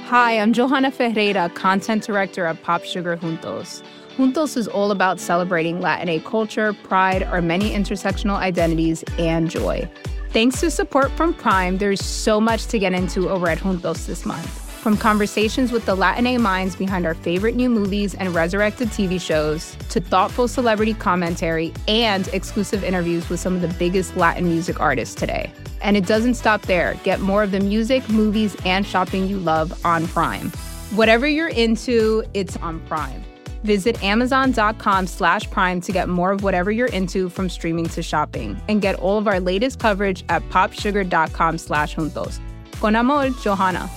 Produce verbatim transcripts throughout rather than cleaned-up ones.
Hi, I'm Johanna Ferreira, content director at Pop Sugar Juntos. Juntos is all about celebrating Latinx culture, pride, our many intersectional identities, and joy. Thanks to support from Prime, there's so much to get into over at Juntos this month. From conversations with the Latinx minds behind our favorite new movies and resurrected T V shows, to thoughtful celebrity commentary and exclusive interviews with some of the biggest Latin music artists today. And it doesn't stop there. Get more of the music, movies, and shopping you love on Prime. Whatever you're into, it's on Prime. Visit amazon.com slash prime to get more of whatever you're into, from streaming to shopping. And get all of our latest coverage at popsugar.com slash juntos. Con amor, Johanna.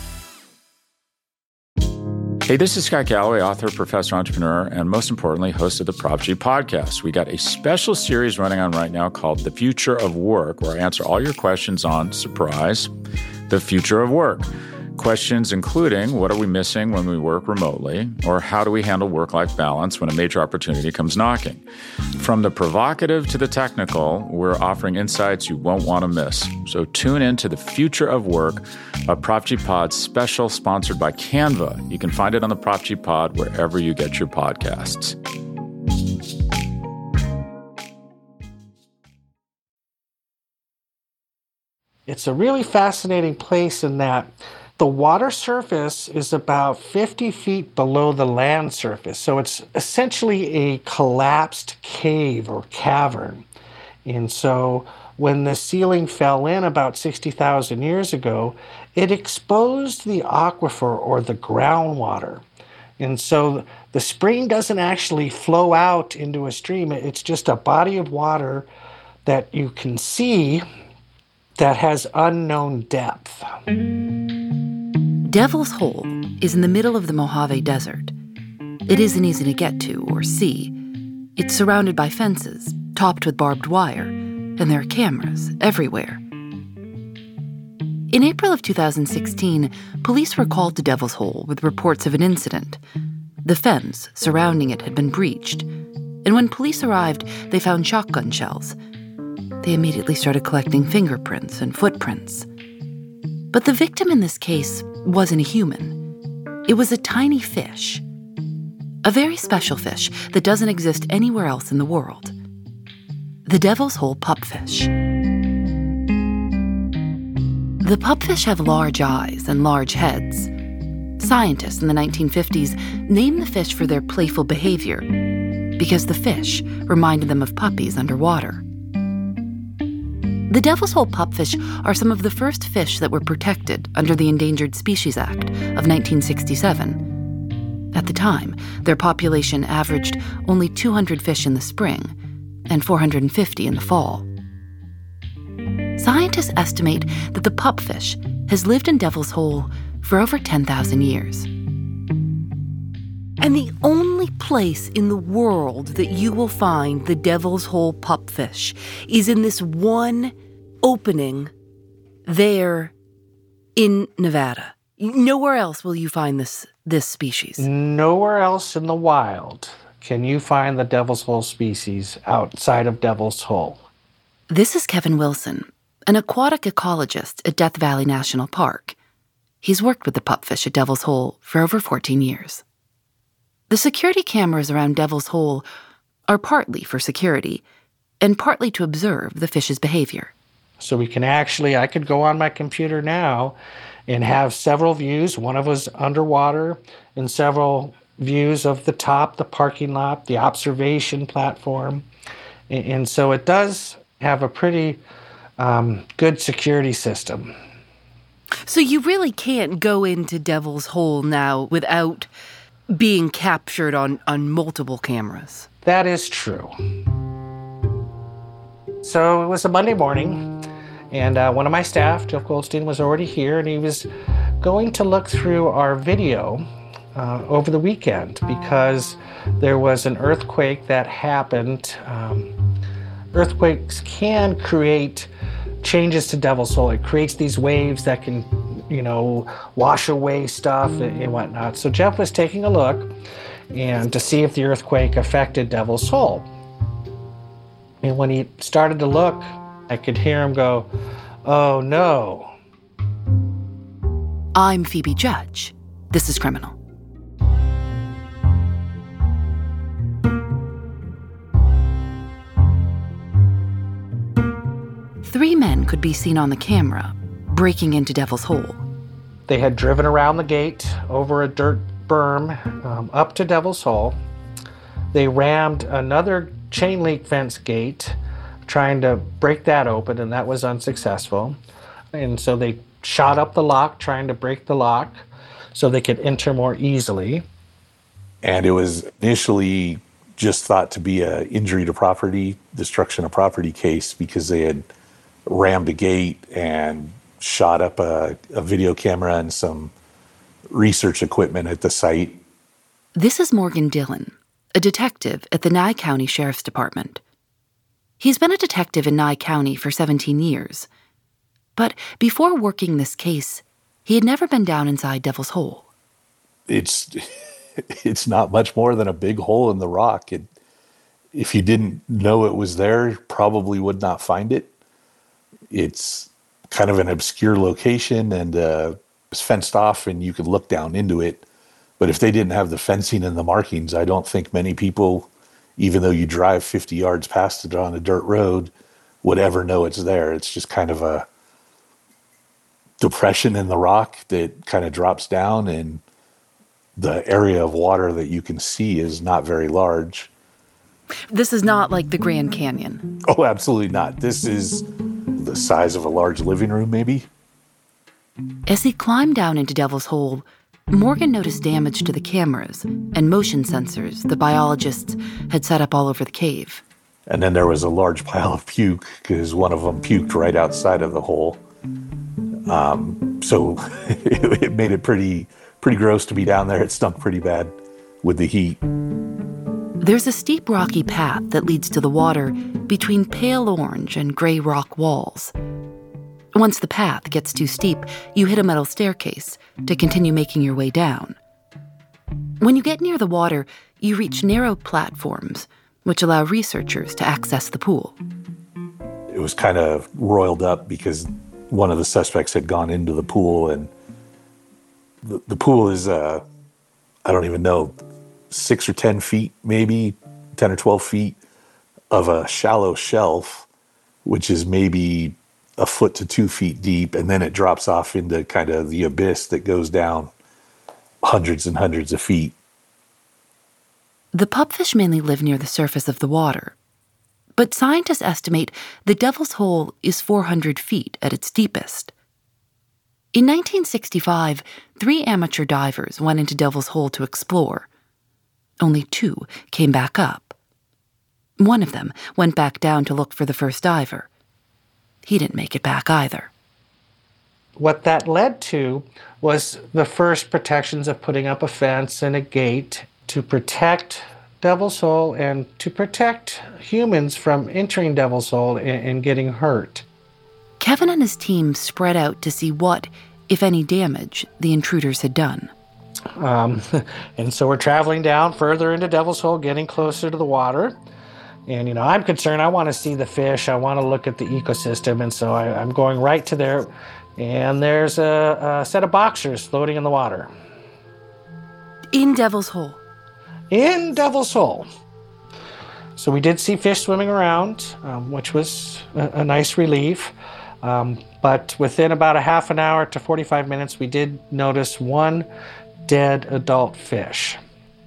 Hey, this is Scott Galloway, author, professor, entrepreneur, and most importantly, host of the Prop G podcast. We got a special series running on right now called The Future of Work, where I answer all your questions on, surprise, the future of work. Questions including, what are we missing when we work remotely? Or how do we handle work-life balance when a major opportunity comes knocking? From the provocative to the technical, we're offering insights you won't want to miss. So tune in to The Future of Work, a Prop G Pod special sponsored by Canva. You can find it on the Prop G Pod wherever you get your podcasts. It's a really fascinating place in that the water surface is about fifty feet below the land surface. So it's essentially a collapsed cave or cavern. And so when the ceiling fell in about sixty thousand years ago, it exposed the aquifer or the groundwater. And so the spring doesn't actually flow out into a stream. It's just a body of water that you can see that has unknown depth. Devil's Hole is in the middle of the Mojave Desert. It isn't easy to get to or see. It's surrounded by fences, topped with barbed wire, and there are cameras everywhere. In April of two thousand sixteen, police were called to Devil's Hole with reports of an incident. The fence surrounding it had been breached, and when police arrived, they found shotgun shells. They immediately started collecting fingerprints and footprints. But the victim in this case wasn't a human. It was a tiny fish. A very special fish that doesn't exist anywhere else in the world. The Devil's Hole pupfish. The pupfish have large eyes and large heads. Scientists in the nineteen fifties named the fish for their playful behavior because the fish reminded them of puppies underwater. The Devil's Hole pupfish are some of the first fish that were protected under the Endangered Species Act of nineteen sixty-seven. At the time, their population averaged only two hundred fish in the spring and four hundred fifty in the fall. Scientists estimate that the pupfish has lived in Devil's Hole for over ten thousand years. And the only place in the world that you will find the Devil's Hole pupfish is in this one opening there in Nevada. Nowhere else will you find this this species. Nowhere else in the wild can you find the Devil's Hole species outside of Devil's Hole. This is Kevin Wilson, an aquatic ecologist at Death Valley National Park. He's worked with the pupfish at Devil's Hole for over fourteen years. The security cameras around Devil's Hole are partly for security and partly to observe the fish's behavior. So we can actually, I could go on my computer now and have several views. One of us underwater and several views of the top, the parking lot, the observation platform. And so it does have a pretty um, good security system. So you really can't go into Devil's Hole now without being captured on, on multiple cameras. That is true. So it was a Monday morning, and uh, one of my staff, Jeff Goldstein, was already here, and he was going to look through our video uh, over the weekend because there was an earthquake that happened. Um, earthquakes can create changes to Devil's Hole. It creates these waves that can, you know, wash away stuff and, and whatnot. So Jeff was taking a look and to see if the earthquake affected Devil's Hole. And when he started to look, I could hear him go, "Oh no." I'm Phoebe Judge. This is Criminal. Three men could be seen on the camera breaking into Devil's Hole. They had driven around the gate, over a dirt berm, um, up to Devil's Hole. They rammed another chain link fence gate, trying to break that open, and that was unsuccessful. And so they shot up the lock, trying to break the lock so they could enter more easily. And it was initially just thought to be an injury to property, destruction of property case, because they had rammed a gate and shot up a, a video camera and some research equipment at the site. This is Morgan Dillon, a detective at the Nye County Sheriff's Department. He's been a detective in Nye County for seventeen years. But before working this case, he had never been down inside Devil's Hole. It's it's not much more than a big hole in the rock. It, if you didn't know it was there, you probably would not find it. It's kind of an obscure location, and uh, it's fenced off, and you could look down into it. But if they didn't have the fencing and the markings, I don't think many people, even though you drive fifty yards past it on a dirt road, would ever know it's there. It's just kind of a depression in the rock that kind of drops down, and the area of water that you can see is not very large. This is not like the Grand Canyon. Oh, absolutely not. This is the size of a large living room, maybe. As he climbed down into Devil's Hole, Morgan noticed damage to the cameras and motion sensors the biologists had set up all over the cave. And then there was a large pile of puke, because one of them puked right outside of the hole. Um, so it, it made it pretty, pretty gross to be down there. It stunk pretty bad with the heat. There's a steep rocky path that leads to the water between pale orange and gray rock walls. Once the path gets too steep, you hit a metal staircase to continue making your way down. When you get near the water, you reach narrow platforms, which allow researchers to access the pool. It was kind of roiled up because one of the suspects had gone into the pool, and the, the pool is, uh, I don't even know, six or ten feet, maybe ten or twelve feet of a shallow shelf, which is maybe a foot to two feet deep. And then it drops off into kind of the abyss that goes down hundreds and hundreds of feet. The pupfish mainly live near the surface of the water, but scientists estimate the Devil's Hole is four hundred feet at its deepest. In nineteen sixty-five, three amateur divers went into Devil's Hole to explore. Only two came back up. One of them went back down to look for the first diver. He didn't make it back either. What that led to was the first protections of putting up a fence and a gate to protect Devil's Hole and to protect humans from entering Devil's Hole and, and getting hurt. Kevin and his team spread out to see what, if any, damage the intruders had done. Um, and so we're traveling down further into Devil's Hole, getting closer to the water. And, you know, I'm concerned. I want to see the fish. I want to look at the ecosystem. And so I, I'm going right to there. And there's a, a set of boxers floating in the water. In Devil's Hole? In Devil's Hole. So we did see fish swimming around, um, which was a, a nice relief. Um, but within about a half an hour to forty-five minutes, we did notice one dead adult fish.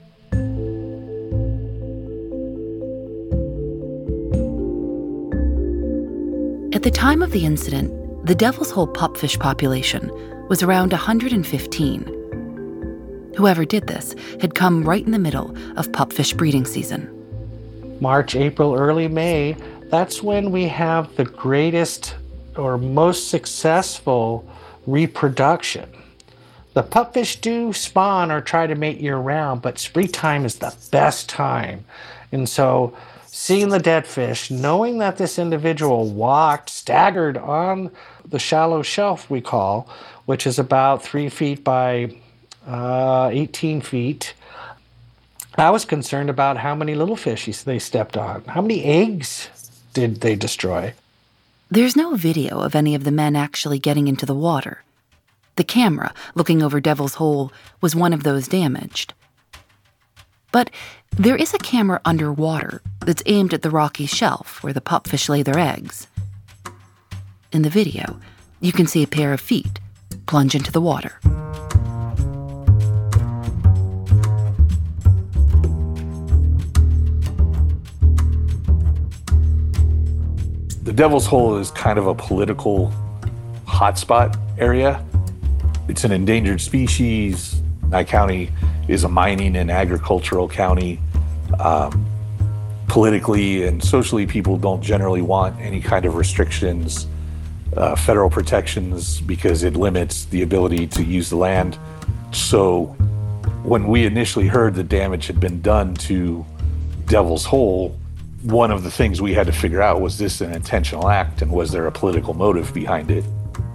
At the time of the incident, the Devil's Hole pupfish population was around one hundred fifteen. Whoever did this had come right in the middle of pupfish breeding season. March, April, early May, that's when we have the greatest or most successful reproduction. The pupfish do spawn or try to mate year-round, but springtime is the best time. And so seeing the dead fish, knowing that this individual walked, staggered on the shallow shelf we call, which is about three feet by uh, eighteen feet, I was concerned about how many little fish they stepped on. How many eggs did they destroy? There's no video of any of the men actually getting into the water. The camera looking over Devil's Hole was one of those damaged. But there is a camera underwater that's aimed at the rocky shelf where the pupfish lay their eggs. In the video, you can see a pair of feet plunge into the water. The Devil's Hole is kind of a political hotspot area. It's an endangered species. Nye County is a mining and agricultural county. Um, politically and socially, people don't generally want any kind of restrictions, uh, federal protections, because it limits the ability to use the land. So when we initially heard the damage had been done to Devil's Hole, one of the things we had to figure out, was this an intentional act, and was there a political motive behind it?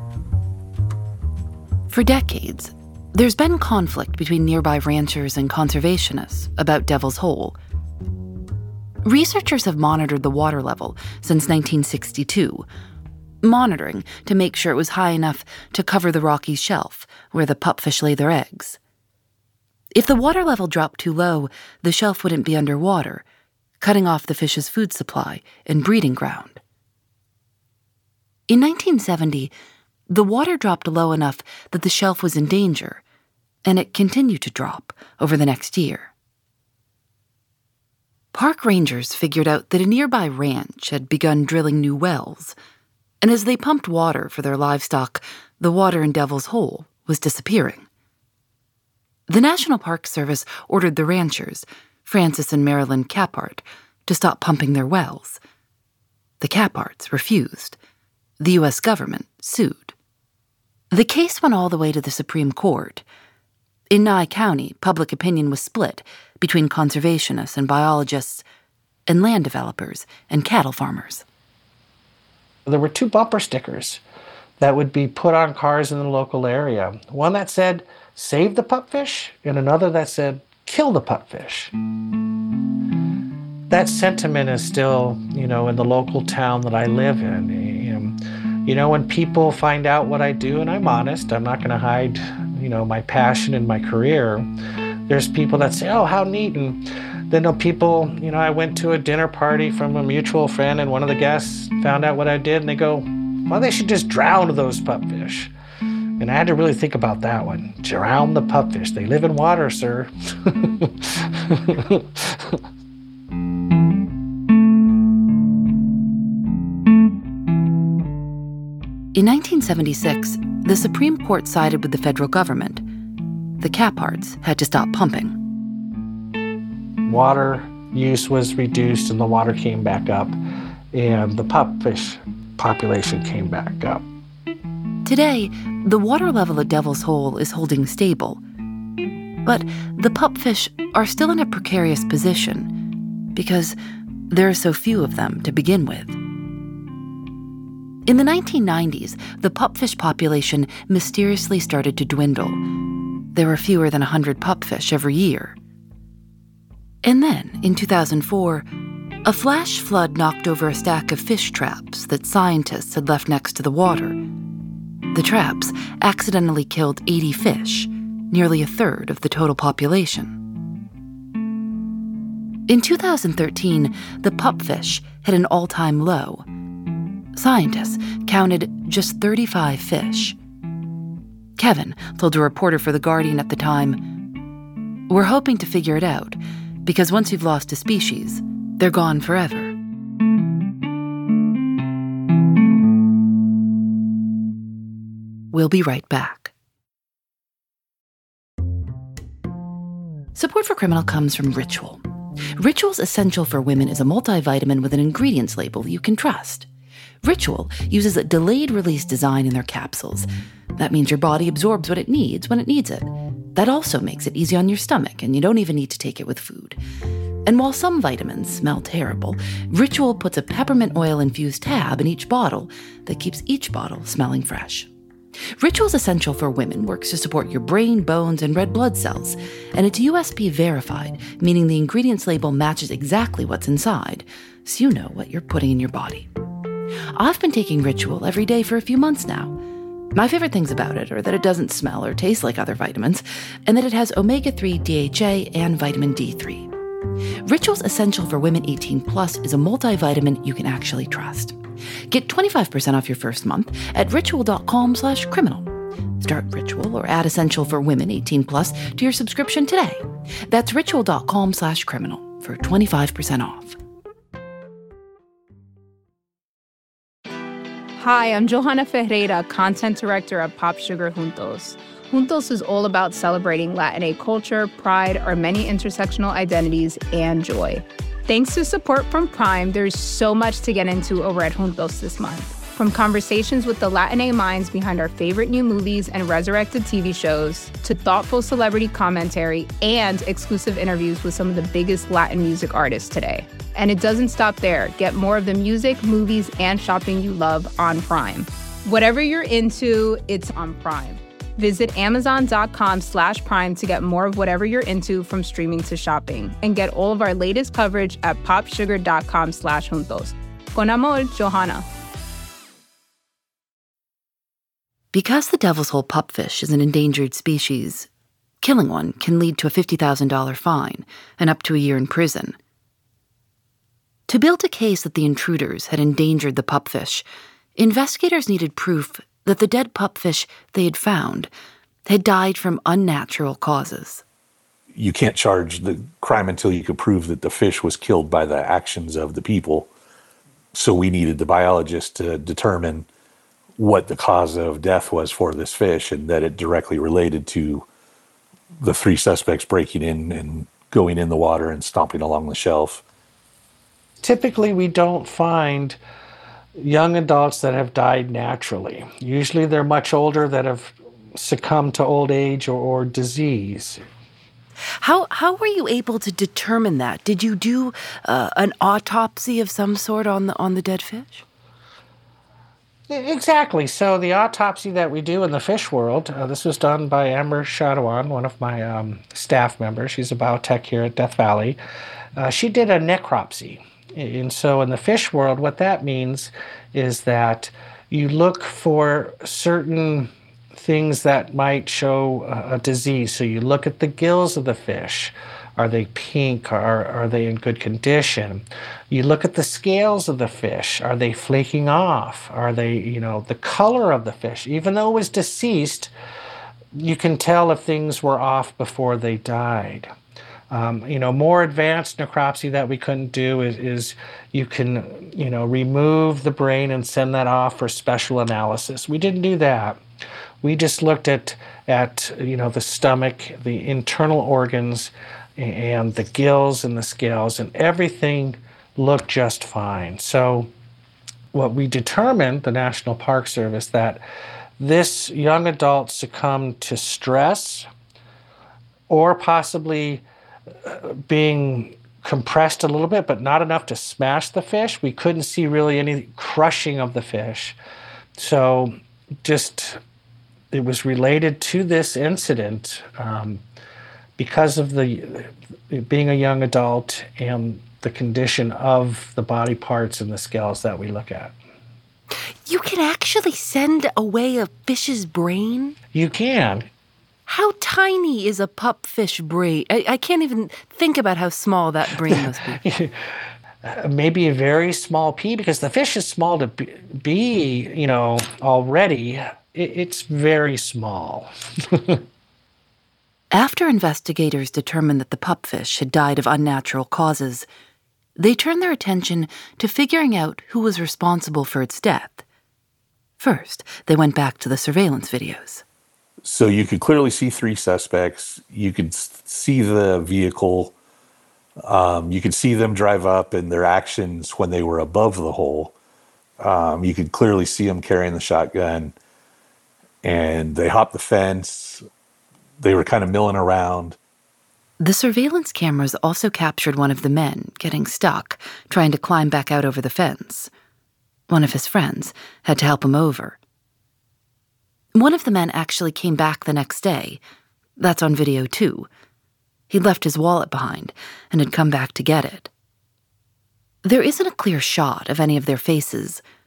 For decades, there's been conflict between nearby ranchers and conservationists about Devil's Hole. Researchers have monitored the water level since nineteen sixty-two, monitoring to make sure it was high enough to cover the rocky shelf where the pupfish lay their eggs. If the water level dropped too low, the shelf wouldn't be underwater, cutting off the fish's food supply and breeding ground. In nineteen seventy, the water dropped low enough that the shelf was in danger, and it continued to drop over the next year. Park rangers figured out that a nearby ranch had begun drilling new wells, and as they pumped water for their livestock, the water in Devil's Hole was disappearing. The National Park Service ordered the ranchers, Francis and Marilyn Caphart, to stop pumping their wells. The Capharts refused. The U S government sued. The case went all the way to the Supreme Court. In Nye County, public opinion was split between conservationists and biologists, and land developers and cattle farmers. There were two bumper stickers that would be put on cars in the local area. One that said, "Save the pupfish," and another that said, "Kill the pupfish." That sentiment is still, you know, in the local town that I live in. And, you know, when people find out what I do, and I'm honest, I'm not going to hide, you know, my passion and my career. There's people that say, "Oh, how neat." And then there are people, you know, I went to a dinner party from a mutual friend, and one of the guests found out what I did, and they go, "Well, they should just drown those pupfish." And I had to really think about that one. Drown the pupfish. They live in water, sir. In nineteen seventy-six, the Supreme Court sided with the federal government. The Capharts had to stop pumping. Water use was reduced and the water came back up, and the pupfish population came back up. Today, the water level at Devil's Hole is holding stable. But the pupfish are still in a precarious position because there are so few of them to begin with. In the nineteen nineties, the pupfish population mysteriously started to dwindle. There were fewer than one hundred pupfish every year. And then, in two thousand four, a flash flood knocked over a stack of fish traps that scientists had left next to the water. The traps accidentally killed eighty fish, nearly a third of the total population. In two thousand thirteen, the pupfish hit an all-time low. Scientists counted just thirty-five fish. Kevin told a reporter for The Guardian at the time, "We're hoping to figure it out, because once you've lost a species, they're gone forever." We'll be right back. Support for Criminal comes from Ritual. Ritual's Essential for Women is a multivitamin with an ingredients label you can trust. Ritual uses a delayed-release design in their capsules. That means your body absorbs what it needs when it needs it. That also makes it easy on your stomach, and you don't even need to take it with food. And while some vitamins smell terrible, Ritual puts a peppermint oil-infused tab in each bottle that keeps each bottle smelling fresh. Ritual's Essential for Women works to support your brain, bones, and red blood cells, and it's U S P verified, meaning the ingredients label matches exactly what's inside, so you know what you're putting in your body. I've been taking Ritual every day for a few months now. My favorite things about it are that it doesn't smell or taste like other vitamins, and that it has omega three D H A and vitamin D three. Ritual's Essential for Women eighteen plus is a multivitamin you can actually trust. Get twenty-five percent off your first month at ritual.com slash criminal. Start Ritual or add Essential for Women eighteen plus to your subscription today. That's ritual.com slash criminal for twenty-five percent off. Hi, I'm Johanna Ferreira, Content Director at Pop Sugar Juntos. Juntos is all about celebrating Latinx culture, pride, our many intersectional identities, and joy. Thanks to support from Prime, there's so much to get into over at Juntos this month. From conversations with the Latinx minds behind our favorite new movies and resurrected T V shows, to thoughtful celebrity commentary and exclusive interviews with some of the biggest Latin music artists today. And it doesn't stop there. Get more of the music, movies, and shopping you love on Prime. Whatever you're into, it's on Prime. Visit amazon.com slash prime to get more of whatever you're into, from streaming to shopping. And get all of our latest coverage at popsugar.com slash juntos. Con amor, Johanna. Because the devil's hole pupfish is an endangered species, killing one can lead to a fifty thousand dollars fine and up to a year in prison. To build a case that the intruders had endangered the pupfish, investigators needed proof that the dead pupfish they had found had died from unnatural causes. You can't charge the crime until you could prove that the fish was killed by the actions of the people. So we needed the biologist to determine what the cause of death was for this fish, and that it directly related to the three suspects breaking in and going in the water and stomping along the shelf. Typically, we don't find young adults that have died naturally. Usually they're much older, that have succumbed to old age or, or disease. How how were you able to determine that? Did you do uh, an autopsy of some sort on the on the dead fish? Exactly. So the autopsy that we do in the fish world, uh, this was done by Amber Shadawan, one of my um, staff members. She's a biotech here at Death Valley. Uh, she did a necropsy. And so in the fish world, what that means is that you look for certain things that might show a disease. So you look at the gills of the fish. Are they pink? Are, are they in good condition? You look at the scales of the fish. Are they flaking off? Are they, you know, the color of the fish? Even though it was deceased, you can tell if things were off before they died. Um, you know, more advanced necropsy that we couldn't do is, is you can, you know, remove the brain and send that off for special analysis. We didn't do that. We just looked at, at you know, the stomach, the internal organs, and the gills and the scales, and everything looked just fine. So what we determined, the National Park Service, that this young adult succumbed to stress or possibly being compressed a little bit, but not enough to smash the fish. We couldn't see really any crushing of the fish. So just, it was related to this incident um, because of the being a young adult and the condition of the body parts and the scales that we look at. You can actually send away a fish's brain? You can. How tiny is a pupfish brain? I, I can't even think about how small that brain must be. Maybe a very small pea, because the fish is small to be, be you know, already. It, it's very small. After investigators determined that the pupfish had died of unnatural causes, they turned their attention to figuring out who was responsible for its death. First, they went back to the surveillance videos. So you could clearly see three suspects. You could see the vehicle. Um, you could see them drive up and their actions when they were above the hole. Um, you could clearly see them carrying the shotgun. And they hopped the fence. They were kind of milling around. The surveillance cameras also captured one of the men getting stuck, trying to climb back out over the fence. One of his friends had to help him over. One of the men actually came back the next day. That's on video, too. He'd left his wallet behind and had come back to get it. There isn't a clear shot of any of their faces,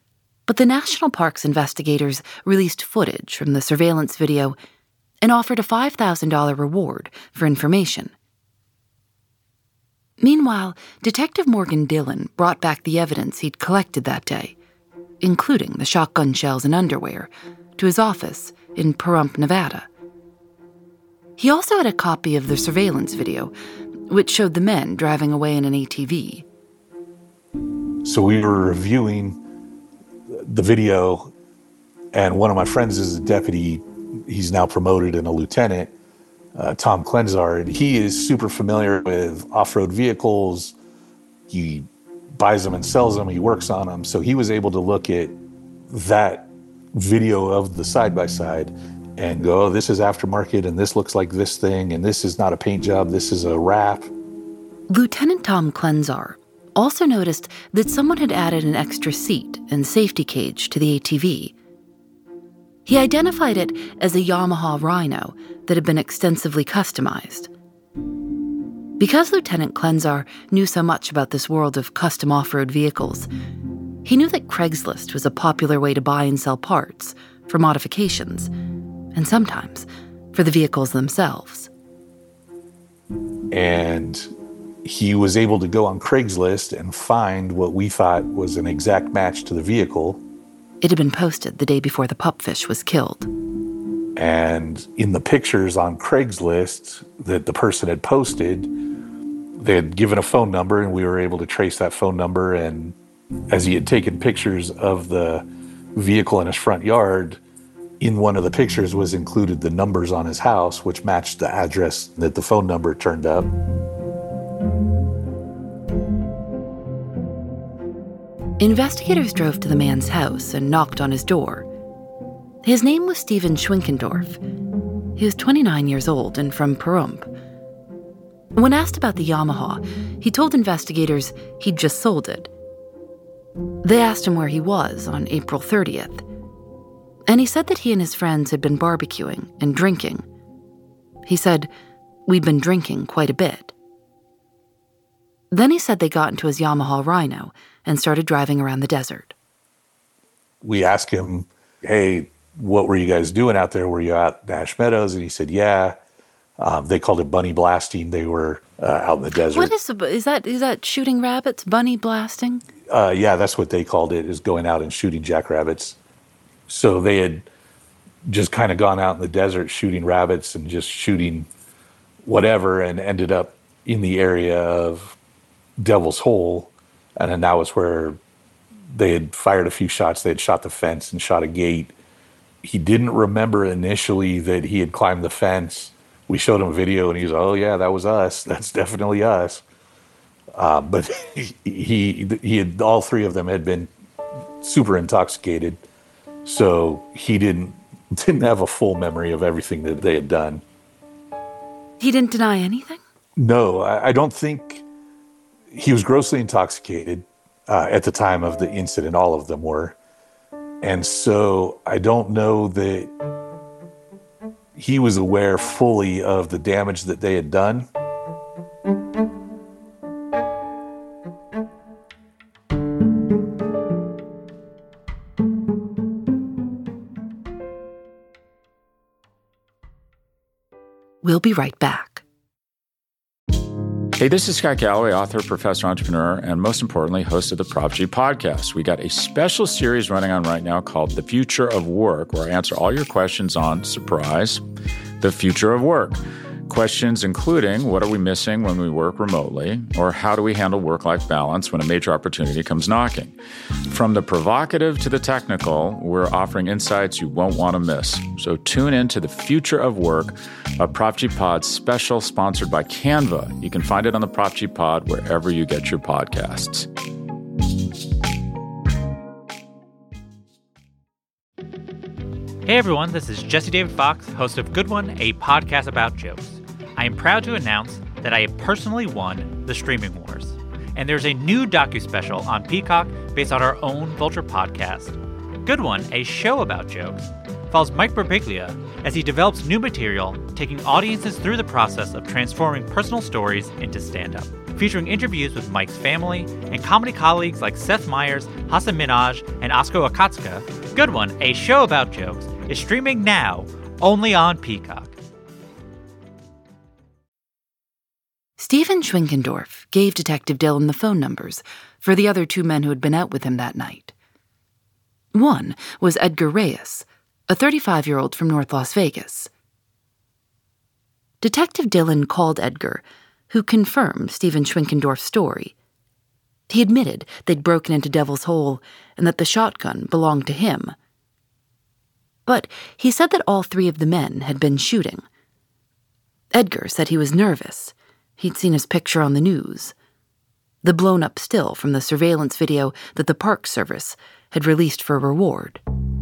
But the National Parks investigators released footage from the surveillance video and offered a five thousand dollars reward for information. Meanwhile, Detective Morgan Dillon brought back the evidence he'd collected that day, including the shotgun shells and underwear, to his office in Pahrump, Nevada. He also had a copy of the surveillance video, which showed the men driving away in an A T V. So we were reviewing the video, and one of my friends is a deputy. He's now promoted and a lieutenant, uh, Tom Klenzar, and he is super familiar with off-road vehicles. He buys them and sells them. He works on them. So he was able to look at that video of the side-by-side and go, oh, this is aftermarket, and this looks like this thing, and this is not a paint job, this is a wrap. Lieutenant Tom Klenzar also noticed that someone had added an extra seat and safety cage to the A T V. He identified it as a Yamaha Rhino that had been extensively customized. Because Lieutenant Klenzar knew so much about this world of custom off-road vehicles, he knew that Craigslist was a popular way to buy and sell parts for modifications, and sometimes for the vehicles themselves. And he was able to go on Craigslist and find what we thought was an exact match to the vehicle. It had been posted the day before the pupfish was killed. And in the pictures on Craigslist that the person had posted, they had given a phone number, and we were able to trace that phone number. And as he had taken pictures of the vehicle in his front yard, in one of the pictures was included the numbers on his house, which matched the address that the phone number turned up. Investigators drove to the man's house and knocked on his door. His name was Steven Schwinkendorf. He was twenty-nine years old and from Pahrump. When asked about the Yamaha, he told investigators he'd just sold it. They asked him where he was on April thirtieth, and he said that he and his friends had been barbecuing and drinking. He said, "We'd been drinking quite a bit." Then he said they got into his Yamaha Rhino and started driving around the desert. We asked him, hey, what were you guys doing out there? Were you out at Nash Meadows? And he said, yeah. Um, they called it bunny blasting. They were uh, out in the desert. What is, is that? Is that shooting rabbits, bunny blasting? Uh, yeah, that's what they called it, is going out and shooting jackrabbits. So they had just kind of gone out in the desert shooting rabbits and just shooting whatever, and ended up in the area of Devil's Hole. And then that was where they had fired a few shots. They had shot the fence and shot a gate. He didn't remember initially that he had climbed the fence. We showed him a video, and he was, oh, yeah, that was us. That's definitely us. Uh, but he, he, he had, all three of them had been super intoxicated. So he didn't, didn't have a full memory of everything that they had done. He didn't deny anything? No, I, I don't think. He was grossly intoxicated uh, at the time of the incident. All of them were. And so I don't know that he was aware fully of the damage that they had done. We'll be right back. Hey, this is Scott Galloway, author, professor, entrepreneur, and most importantly, host of the Prop G podcast. We got a special series running on right now called The Future of Work, where I answer all your questions on, surprise, the future of work. Questions including, what are we missing when we work remotely? Or how do we handle work-life balance when a major opportunity comes knocking? From the provocative to the technical, we're offering insights you won't want to miss. So tune in to The Future of Work, a Prop G Pod special sponsored by Canva. You can find it on the Prop G Pod wherever you get your podcasts. Hey everyone, this is Jesse David Fox, host of Good One, a podcast about jokes. I am proud to announce that I have personally won the Streaming Wars, and there's a new docu-special on Peacock based on our own Vulture podcast. Good One, a show about jokes, follows Mike Birbiglia as he develops new material, taking audiences through the process of transforming personal stories into stand-up. featuring interviews with Mike's family and comedy colleagues like Seth Meyers, Hasan Minhaj, and Asko Akatsuka. Good One, a show about jokes, is streaming now only on Peacock. Stephen Schwinkendorf gave Detective Dillon the phone numbers for the other two men who had been out with him that night. One was Edgar Reyes, a thirty-five-year-old from North Las Vegas. Detective Dillon called Edgar, who confirmed Stephen Schwinkendorf's story. He admitted they'd broken into Devil's Hole and that the shotgun belonged to him. But he said that all three of the men had been shooting. Edgar said he was nervous. He'd seen his picture on the news. The blown-up still from the surveillance video that the Park Service had released for a reward.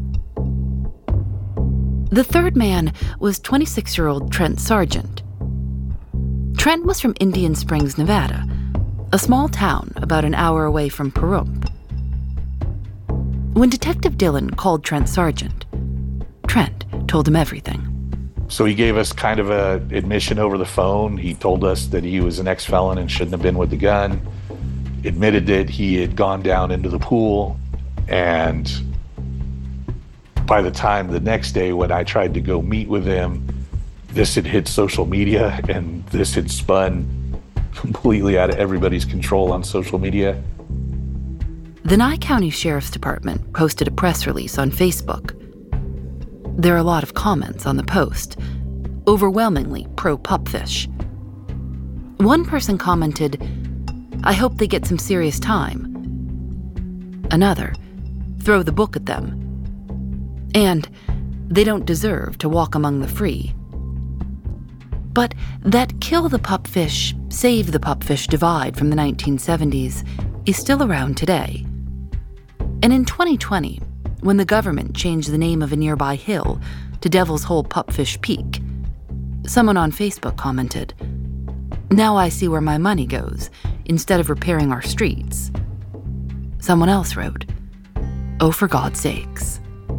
The third man was twenty-six-year-old Trent Sargent. Trent was from Indian Springs, Nevada, a small town about an hour away from Pahrump. When Detective Dillon called Trent Sargent, Trent told him everything. So he gave us kind of a admission over the phone. He told us that he was an ex-felon and shouldn't have been with the gun, admitted that he had gone down into the pool, and by the time the next day when I tried to go meet with him, this had hit social media and this had spun completely out of everybody's control on social media. The Nye County Sheriff's Department posted a press release on Facebook. There are a lot of comments on the post, overwhelmingly pro-pupfish. One person commented, "I hope they get some serious time." Another, "Throw the book at them." And, "They don't deserve to walk among the free." But that kill the pupfish, save the pupfish divide from the nineteen seventies is still around today. And in twenty twenty, when the government changed the name of a nearby hill to Devil's Hole Pupfish Peak, someone on Facebook commented, "Now I see where my money goes, instead of repairing our streets." Someone else wrote, "Oh, for God's sakes."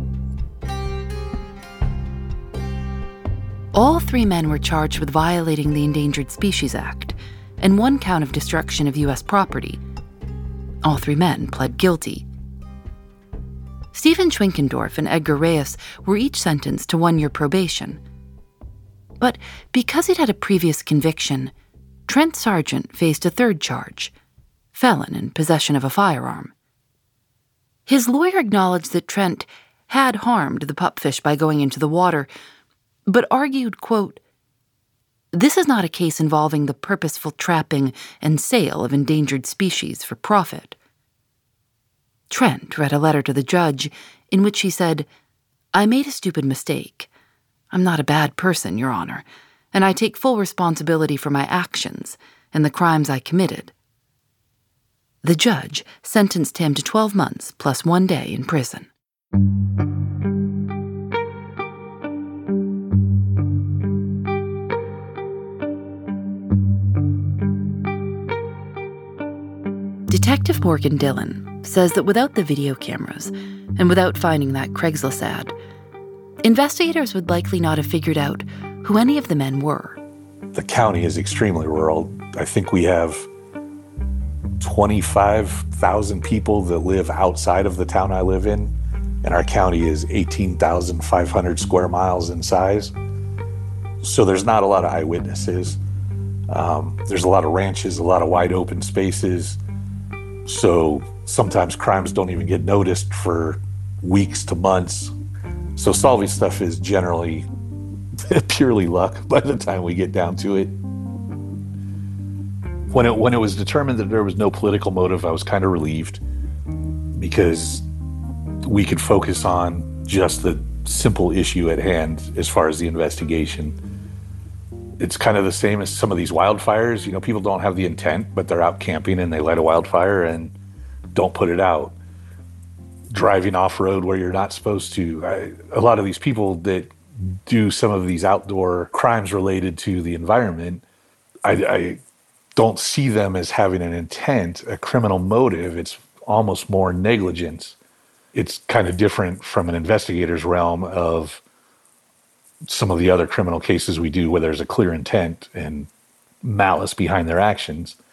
All three men were charged with violating the Endangered Species Act and one count of destruction of U S property. All three men pled guilty. Stephen Schwinkendorf and Edgar Reyes were each sentenced to one year probation. But because he'd had a previous conviction, Trent Sargent faced a third charge, felon in possession of a firearm. His lawyer acknowledged that Trent had harmed the pupfish by going into the water, but argued, quote, "This is not a case involving the purposeful trapping and sale of endangered species for profit." Trent read a letter to the judge in which he said, "I made a stupid mistake. I'm not a bad person, Your Honor, and I take full responsibility for my actions and the crimes I committed." The judge sentenced him to twelve months plus one day in prison. Detective Morgan Dillon says that without the video cameras and without finding that Craigslist ad, investigators would likely not have figured out who any of the men were. The county is extremely rural. I think we have twenty-five thousand people that live outside of the town I live in, and our county is eighteen thousand five hundred square miles in size. So there's not a lot of eyewitnesses. Um, there's a lot of ranches, a lot of wide open spaces. So sometimes crimes don't even get noticed for weeks to months. So solving stuff is generally purely luck by the time we get down to it. When it when it was determined that there was no political motive, I was kind of relieved because we could focus on just the simple issue at hand as far as the investigation. It's kind of the same as some of these wildfires. You know, people don't have the intent, but they're out camping and they light a wildfire and don't put it out. Driving off-road where you're not supposed to. I, a lot of these people that do some of these outdoor crimes related to the environment, I, I don't see them as having an intent, a criminal motive. It's almost more negligence. It's kind of different from an investigator's realm of some of the other criminal cases we do where there's a clear intent and malice behind their actions.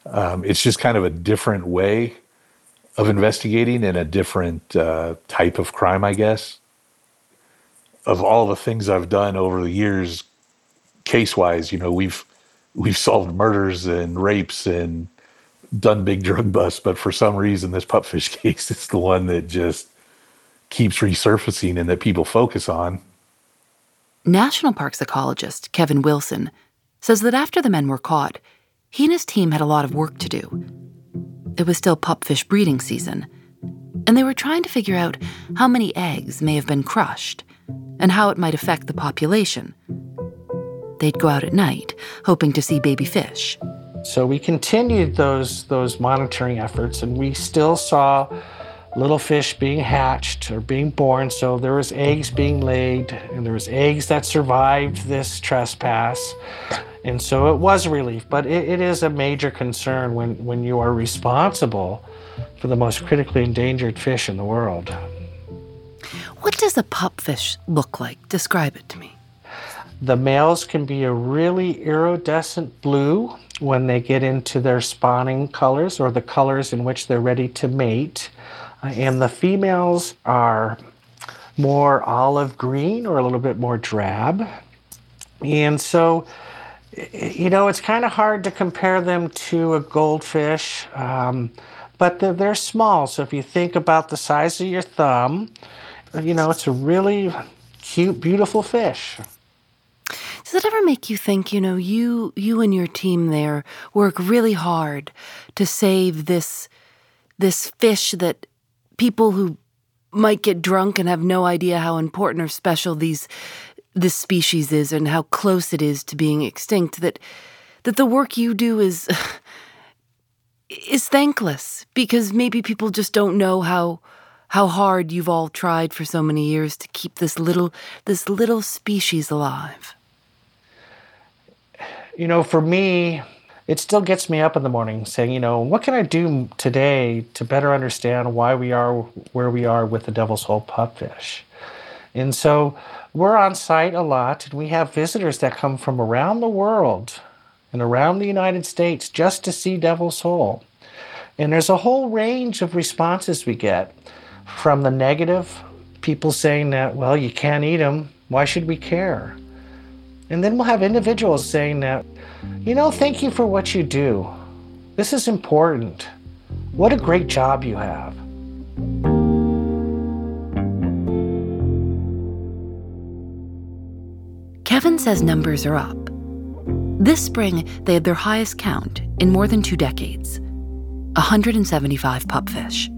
Um, it's just kind of a different way of investigating and a different uh, type of crime, I guess. Of all the things I've done over the years, case-wise, you know, we've we've solved murders and rapes and done big drug busts, but for some reason, this pupfish case is the one that just keeps resurfacing and that people focus on. National Parks ecologist Kevin Wilson says that after the men were caught, he and his team had a lot of work to do. It was still pupfish breeding season, and they were trying to figure out how many eggs may have been crushed and how it might affect the population. They'd go out at night, hoping to see baby fish. So we continued those, those monitoring efforts, and we still saw little fish being hatched or being born. So there was eggs being laid, and there was eggs that survived this trespass. And so it was a relief, but it, it is a major concern when, when you are responsible for the most critically endangered fish in the world. What does a pupfish look like? Describe it to me. The males can be a really iridescent blue when they get into their spawning colors or the colors in which they're ready to mate. Uh, and the females are more olive green or a little bit more drab. And so, you know, it's kind of hard to compare them to a goldfish, um, but they're, they're small. So if you think about the size of your thumb, you know, it's a really cute, beautiful fish. Does it ever make you think, you know, you you and your team there work really hard to save this this fish that people who might get drunk and have no idea how important or special these this species is and how close it is to being extinct, that that the work you do is is thankless because maybe people just don't know how how hard you've all tried for so many years to keep this little this little species alive? You know, for me, it still gets me up in the morning saying, you know, what can I do today to better understand why we are where we are with the Devil's Hole pupfish? And so we're on site a lot, and we have visitors that come from around the world and around the United States just to see Devil's Hole. And there's a whole range of responses we get from the negative, people saying that, well, you can't eat them, why should we care? And then we'll have individuals saying that, you know, thank you for what you do. This is important. What a great job you have. Kevin says numbers are up. This spring, they had their highest count in more than two decades, one hundred seventy-five pupfish.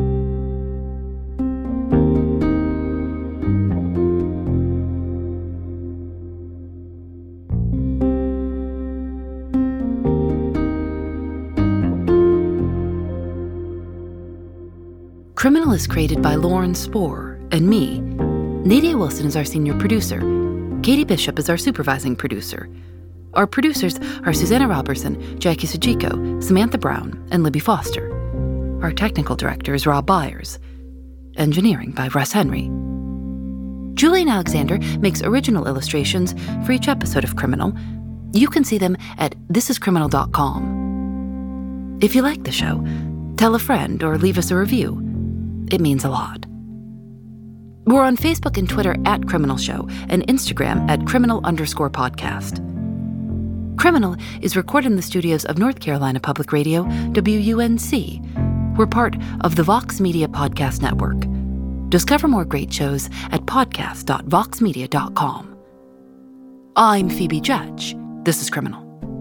Criminal is created by Lauren Spohr and me. Nadia Wilson is our senior producer. Katie Bishop is our supervising producer. Our producers are Susanna Robertson, Jackie Sujiko, Samantha Brown, and Libby Foster. Our technical director is Rob Byers. Engineering by Russ Henry. Julian Alexander makes original illustrations for each episode of Criminal. You can see them at this is criminal dot com. If you like the show, tell a friend or leave us a review. It means a lot. We're on Facebook and Twitter at Criminal Show and Instagram at criminal underscore podcast. Criminal is recorded in the studios of North Carolina Public Radio, W U N C. We're part of the Vox Media Podcast Network. Discover more great shows at podcast dot vox media dot com. I'm Phoebe Judge. This is Criminal.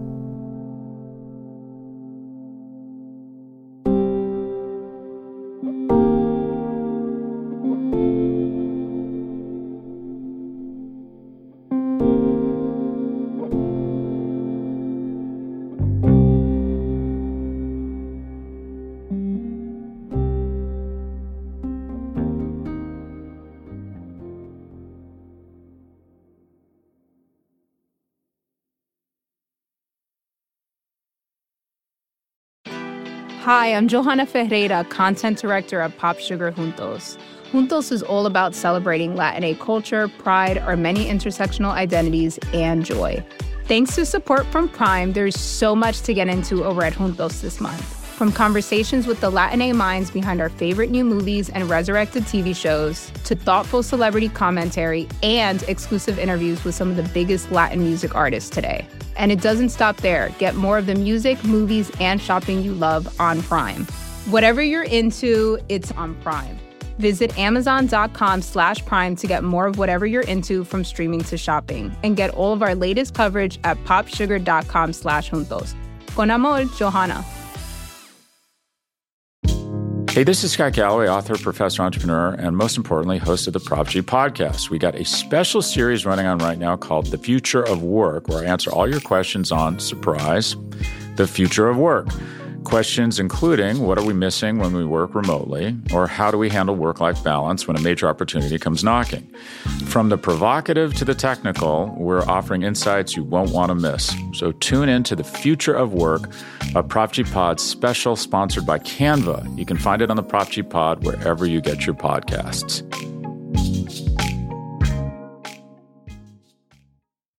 Hi, I'm Johanna Ferreira, Content Director at Pop Sugar Juntos. Juntos is all about celebrating Latinx culture, pride, our many intersectional identities, and joy. Thanks to support from Prime, there's so much to get into over at Juntos this month. From conversations with the Latin minds behind our favorite new movies and resurrected T V shows, to thoughtful celebrity commentary and exclusive interviews with some of the biggest Latin music artists today. And it doesn't stop there. Get more of the music, movies, and shopping you love on Prime. Whatever you're into, it's on Prime. Visit amazon.com slash prime to get more of whatever you're into, from streaming to shopping. And get all of our latest coverage at popsugar.com slash juntos. Con amor, Johanna. Hey, this is Scott Galloway, author, professor, entrepreneur, and most importantly, host of the Prop G podcast. We got a special series running on right now called The Future of Work, where I answer all your questions on, surprise, the future of work. Questions including, what are we missing when we work remotely? Or how do we handle work-life balance when a major opportunity comes knocking? From the provocative to the technical, we're offering insights you won't want to miss. So tune in to The Future of Work, a Prop G Pod special sponsored by Canva. You can find it on the Prop G Pod wherever you get your podcasts.